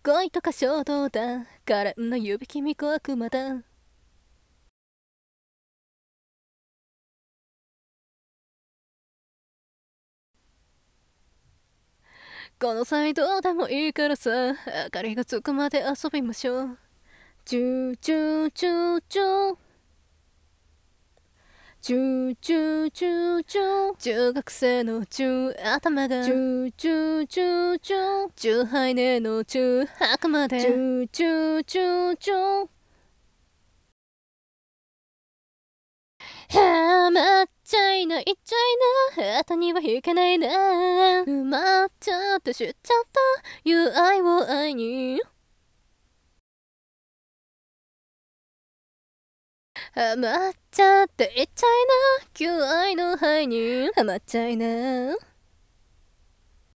恋とか衝動だ、可憐な指君小悪魔だ。この際どうでもいいからさ、明かりがつくまで遊びましょう。チューチューチューチューチューチューチューチュー、中学生の中、頭がチューチューチューチュー、チューハイネの中、白までチューチューチューチュー。はまっちゃいないっちゃいな、後には引けないな、埋まっちゃって知っちゃった、友愛を愛に。ハマっちゃっていっちゃいな、求愛の肺にハマっちゃいな。